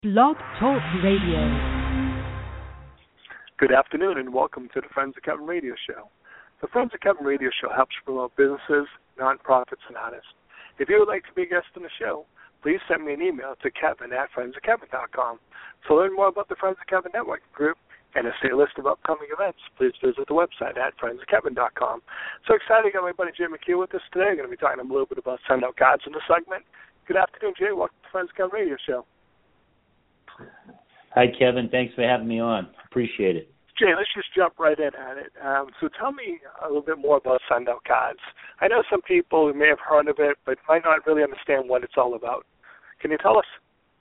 Blog Talk Radio. Good afternoon and welcome to the Friends of Kevin Radio Show. The Friends of Kevin Radio Show helps promote businesses, nonprofits, and artists. If you would like to be a guest on the show, please send me an email to kevin@friendsofkevin.com. To learn more about the Friends of Kevin Networking Group and to see a list of upcoming events, please visit the website at friendsofkevin.com. So excited to have my buddy Jay McHugh with us today. We're going to be talking a little bit about send out cards in the segment. Good afternoon, Jay. Welcome to the Friends of Kevin Radio Show. Hi, Kevin. Thanks for having me on. Appreciate it. Jay, let's just jump right in at it. So tell me a little bit more about send-out cards. I know some people may have heard of it, but might not really understand what it's all about. Can you tell us?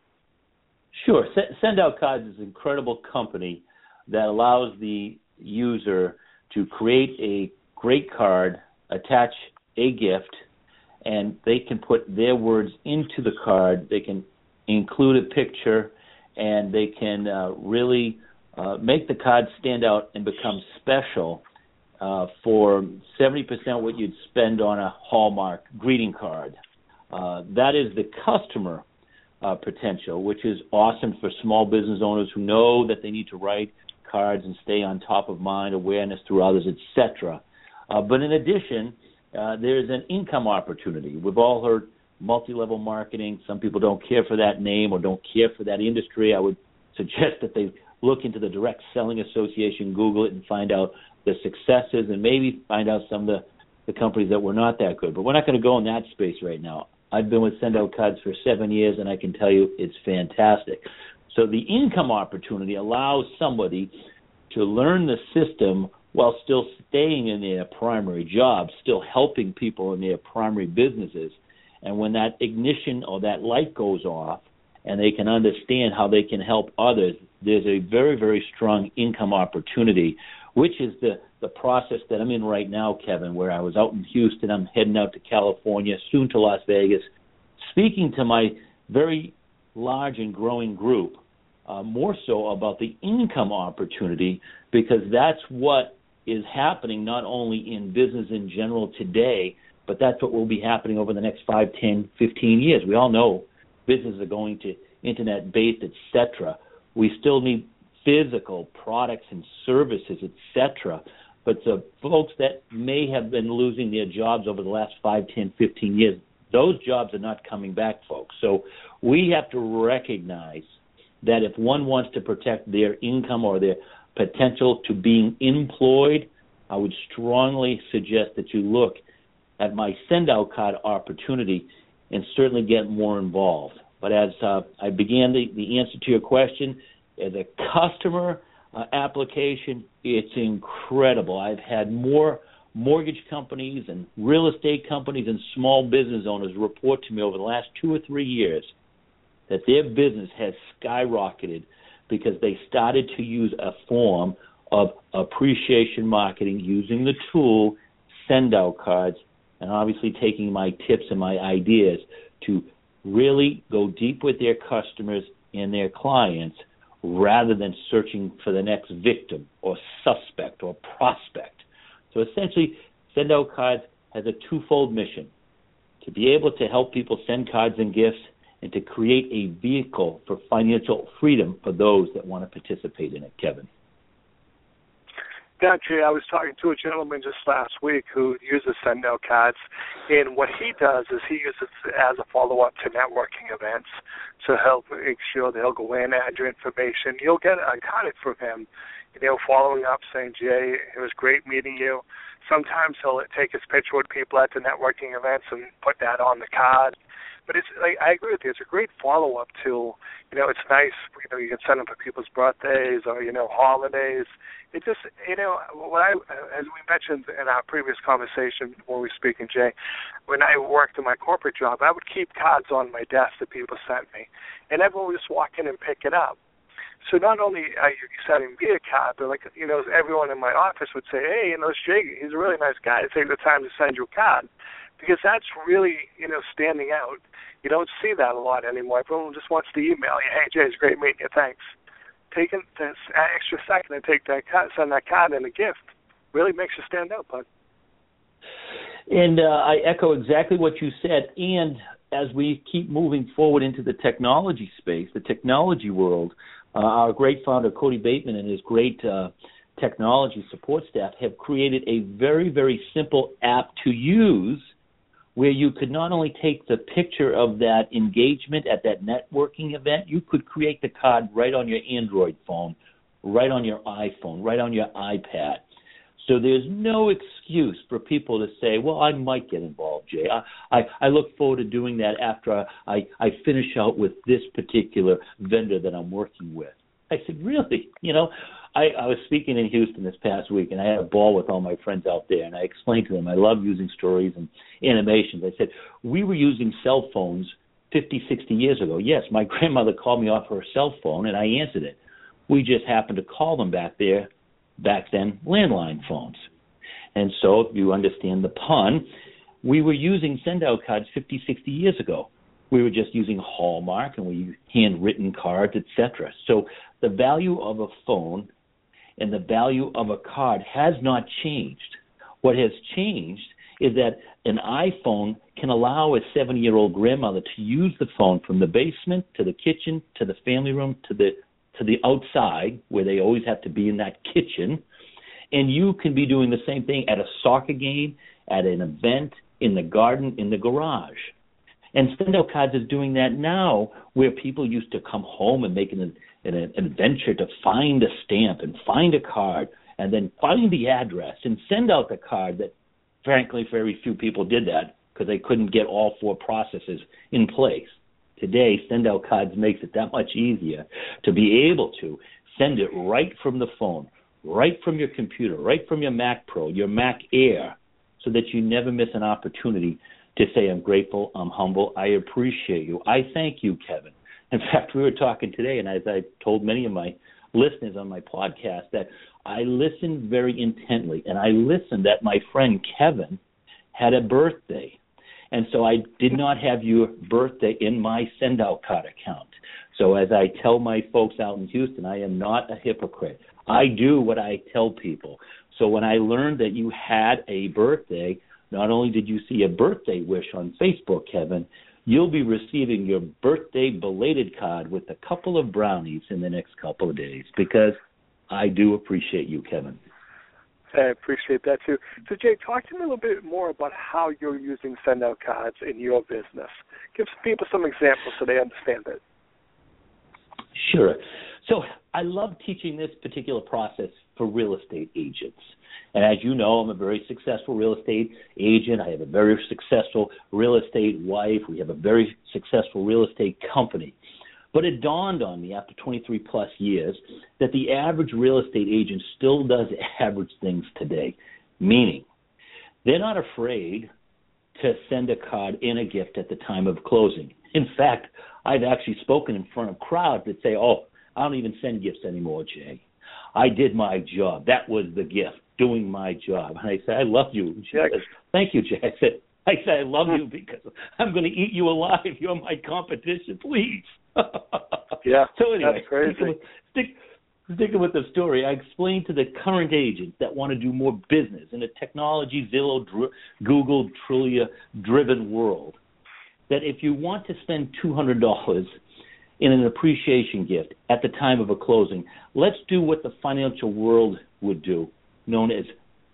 Sure. Send-out cards is an incredible company that allows the user to create a great card, attach a gift, and they can put their words into the card. They can include a picture, and they can really make the card stand out and become special for 70% what you'd spend on a Hallmark greeting card. That is the customer potential, which is awesome for small business owners who know that they need to write cards and stay on top of mind, awareness through others, etc. But in addition, there's an income opportunity. We've all heard multi-level marketing. Some people don't care for that name or don't care for that industry. I would suggest that they look into the Direct Selling Association, Google it, and find out the successes and maybe find out some of the companies that were not that good. But we're not going to go in that space right now. I've been with Send-Out Cards for 7 years, and I can tell you it's fantastic. So the income opportunity allows somebody to learn the system while still staying in their primary job, still helping people in their primary businesses. And when that ignition or that light goes off and they can understand how they can help others, there's a very, very strong income opportunity, which is the process that I'm in right now, Kevin, where I was out in Houston. I'm heading out to California, soon to Las Vegas, speaking to my very large and growing group, more so about the income opportunity, because that's what is happening not only in business in general today, but that's what will be happening over the next 5, 10, 15 years. We all know businesses are going to internet-based, etc. We still need physical products and services, etc. But the folks that may have been losing their jobs over the last 5, 10, 15 years, those jobs are not coming back, folks. So we have to recognize that if one wants to protect their income or their potential to being employed, I would strongly suggest that you look at my send-out card opportunity and certainly get more involved. But as I began the answer to your question, as a customer application, it's incredible. I've had more mortgage companies and real estate companies and small business owners report to me over the last 2 or 3 years that their business has skyrocketed because they started to use a form of appreciation marketing using the tool send-out cards, and obviously taking my tips and my ideas to really go deep with their customers and their clients rather than searching for the next victim or suspect or prospect. So essentially, Send-Out Cards has a twofold mission: to be able to help people send cards and gifts and to create a vehicle for financial freedom for those that want to participate in it, Kevin. Yeah, Jay, I was talking to a gentleman just last week who uses send-out cards, and what he does is he uses it as a follow-up to networking events. So he'll make sure that he'll go in, add your information. You'll get a card from him, following up saying, Jay, it was great meeting you. Sometimes he'll take his picture with people at the networking events and put that on the card. But it's like, I agree with you. It's a great follow-up tool. It's nice. You can send them for people's birthdays or holidays. It just as we mentioned in our previous conversation when we were speaking, Jay, when I worked in my corporate job, I would keep cards on my desk that people sent me, and everyone would just walk in and pick it up. So not only are you sending me a card, but everyone in my office would say, hey, it's Jay. He's a really nice guy to take the time to send you a card. Because that's really, standing out. You don't see that a lot anymore. Everyone just wants to email you, hey, Jay, it's great meeting you, thanks. Taking this extra second to take that card, send that card and a gift really makes you stand out, bud. And I echo exactly what you said. And as we keep moving forward into the technology space, the technology world, our great founder, Cody Bateman, and his great technology support staff have created a very, very simple app to use where you could not only take the picture of that engagement at that networking event, you could create the card right on your Android phone, right on your iPhone, right on your iPad. So there's no excuse for people to say, well, I might get involved, Jay. I look forward to doing that after I finish out with this particular vendor that I'm working with. I said, really? You know, I was speaking in Houston this past week, and I had a ball with all my friends out there, and I explained to them I love using stories and animations. I said, we were using cell phones 50, 60 years ago. Yes, my grandmother called me off her cell phone, and I answered it. We just happened to call them back then, landline phones. And so, if you understand the pun, we were using send-out cards 50, 60 years ago. We were just using Hallmark, and we used handwritten cards, etc. So the value of a phone and the value of a card has not changed. What has changed is that an iPhone can allow a 70-year-old grandmother to use the phone from the basement to the kitchen to the family room to the outside, where they always have to be in that kitchen, and you can be doing the same thing at a soccer game, at an event, in the garden, in the garage. And Send-Out Cards is doing that now, where people used to come home and make an adventure to find a stamp and find a card and then find the address and send out the card. That, frankly, very few people did that because they couldn't get all four processes in place. Today, Send-Out Cards makes it that much easier to be able to send it right from the phone, right from your computer, right from your Mac Pro, your Mac Air, so that you never miss an opportunity to say, I'm grateful, I'm humble, I appreciate you. I thank you, Kevin. In fact, we were talking today, and as I told many of my listeners on my podcast, that I listened very intently, and I listened that my friend Kevin had a birthday. And so I did not have your birthday in my send-out card account. So as I tell my folks out in Houston, I am not a hypocrite. I do what I tell people. So when I learned that you had a birthday, not only did you see a birthday wish on Facebook, Kevin, you'll be receiving your birthday belated card with a couple of brownies in the next couple of days, because I do appreciate you, Kevin. I appreciate that, too. So, Jay, talk to me a little bit more about how you're using send-out cards in your business. Give people some examples so they understand it. Sure. So I love teaching this particular process for real estate agents. And as you know, I'm a very successful real estate agent. I have a very successful real estate wife. We have a very successful real estate company. But it dawned on me after 23-plus years that the average real estate agent still does average things today, meaning they're not afraid to send a card and a gift at the time of closing. In fact, I've actually spoken in front of crowds that say, oh, I don't even send gifts anymore, Jay. I did my job. That was the gift, doing my job. And I said, I love you. And she says, thank you, Jay. I said, I love you because I'm going to eat you alive. You're my competition, please. Yeah, so anyway, that's crazy. Sticking with the story, I explained to the current agents that want to do more business in a technology, Zillow, Google, Trulia-driven world, that if you want to spend $200 in an appreciation gift at the time of a closing, let's do what the financial world would do, known as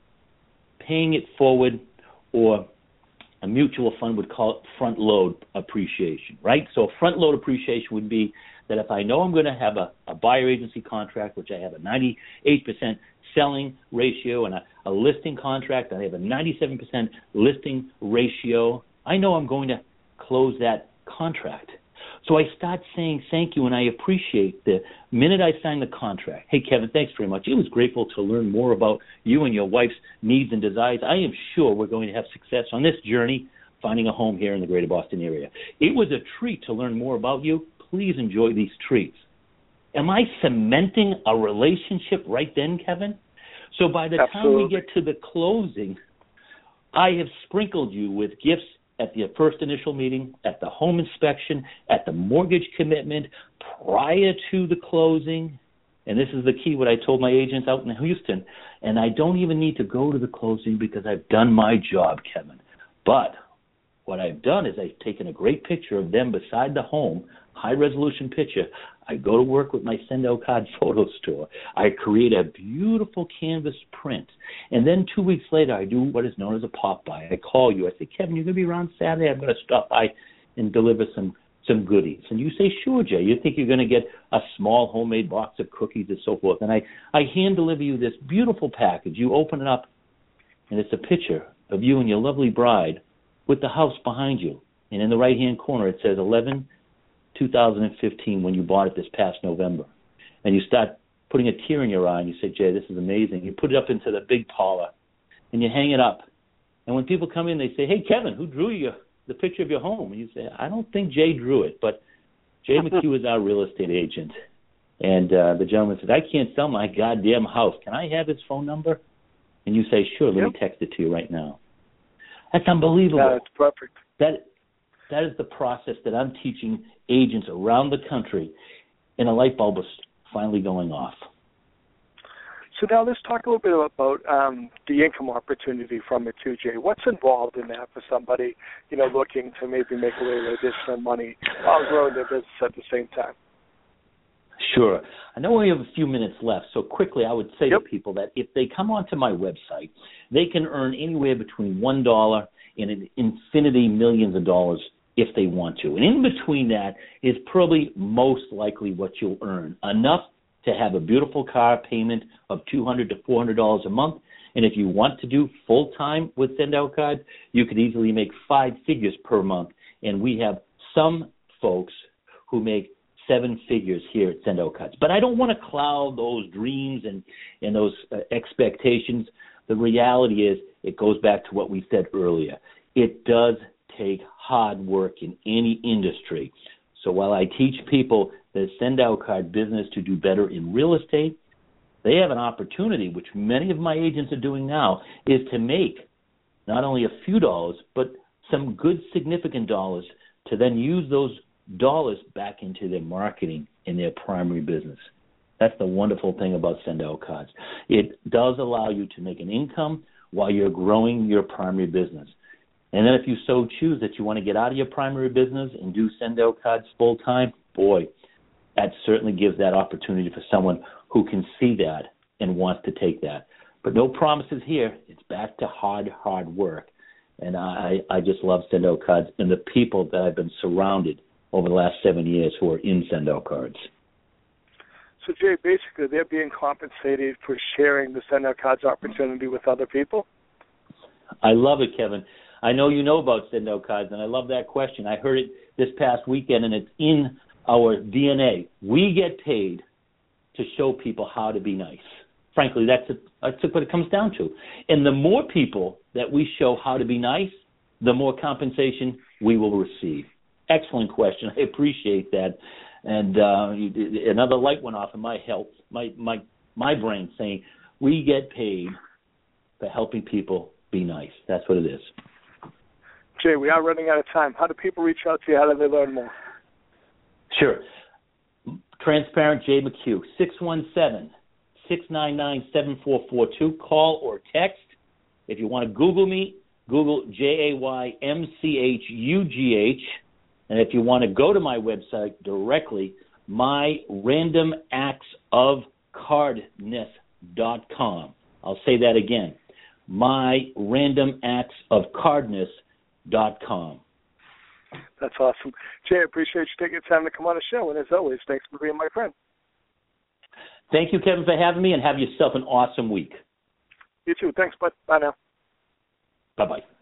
paying it forward, or a mutual fund would call it front load appreciation, right? So front load appreciation would be that if I know I'm going to have a buyer agency contract, which I have a 98% selling ratio, and a listing contract, I have a 97% listing ratio, I know I'm going to close that contract. So I start saying thank you, and I appreciate the minute I sign the contract. Hey, Kevin, thanks very much. It was grateful to learn more about you and your wife's needs and desires. I am sure we're going to have success on this journey, finding a home here in the greater Boston area. It was a treat to learn more about you. Please enjoy these treats. Am I cementing a relationship right then, Kevin? So by the time we get to the closing, I have sprinkled you with gifts at the first initial meeting, at the home inspection, at the mortgage commitment, prior to the closing. And this is the key, what I told my agents out in Houston. And I don't even need to go to the closing because I've done my job, Kevin. But what I've done is I've taken a great picture of them beside the home, high-resolution picture. I go to work with my Send-Out Card photo store. I create a beautiful canvas print. And then 2 weeks later, I do what is known as a pop-by. I call you. I say, Kevin, you're going to be around Saturday? I'm going to stop by and deliver some goodies. And you say, sure, Jay. You think you're going to get a small homemade box of cookies and so forth. And I hand deliver you this beautiful package. You open it up, and it's a picture of you and your lovely bride with the house behind you. And in the right-hand corner, it says 11/2015 when you bought it this past November. And you start putting a tear in your eye, and you say, Jay, this is amazing. You put it up into the big parlor, and you hang it up. And when people come in, they say, hey, Kevin, who drew you the picture of your home? And you say, I don't think Jay drew it, but Jay McHugh is our real estate agent. And the gentleman said, I can't sell my goddamn house. Can I have his phone number? And you say, sure, let me text it to you right now. That's unbelievable. Yeah, it's perfect. That is the process that I'm teaching agents around the country, and a light bulb is finally going off. So now let's talk a little bit about the income opportunity from it too, Jay. What's involved in that for somebody, looking to maybe make a little additional money while growing their business at the same time? Sure. I know we have a few minutes left, so quickly I would say to people that if they come onto my website, they can earn anywhere between $1 and an infinity millions of dollars if they want to. And in between that is probably most likely what you'll earn, enough to have a beautiful car payment of $200 to $400 a month. And if you want to do full-time with Send-Out Cards, you could easily make 5 figures per month. And we have some folks who make 7 figures here at Send-Out Cards. But I don't want to cloud those dreams and those expectations. The reality is it goes back to what we said earlier. It does take hard work in any industry. So while I teach people the Send-Out Card business to do better in real estate, they have an opportunity, which many of my agents are doing now, is to make not only a few dollars, but some good significant dollars to then use those dollars back into their marketing in their primary business. That's the wonderful thing about Send-Out Cards. It does allow you to make an income while you're growing your primary business. And then if you so choose that you want to get out of your primary business and do Send-Out Cards full-time, boy, that certainly gives that opportunity for someone who can see that and wants to take that. But no promises here. It's back to hard work. And I just love Send-Out Cards and the people that I've been surrounded over the last 7 years who are in Send-Out Cards. So, Jay, basically they're being compensated for sharing the Send-Out Cards opportunity with other people? I love it, Kevin. I know you know about Send-Out Cards, and I love that question. I heard it this past weekend, and it's in our DNA. We get paid to show people how to be nice. Frankly, that's what it comes down to. And the more people that we show how to be nice, the more compensation we will receive. Excellent question. I appreciate that. And another light went off in my brain saying, we get paid for helping people be nice. That's what it is. Jay, we are running out of time. How do people reach out to you? How do they learn more? Sure. Transparent Jay McHugh, 617-699-7442. Call or text. If you want to Google me, Google JAYMCHUGH. And if you want to go to my website directly, myrandomactsofcardness.com. I'll say that again, myrandomactsofcardness.com. That's awesome. Jay, I appreciate you taking the time to come on the show. And as always, thanks for being my friend. Thank you, Kevin, for having me, and have yourself an awesome week. You too. Thanks, bud. Bye now. Bye-bye.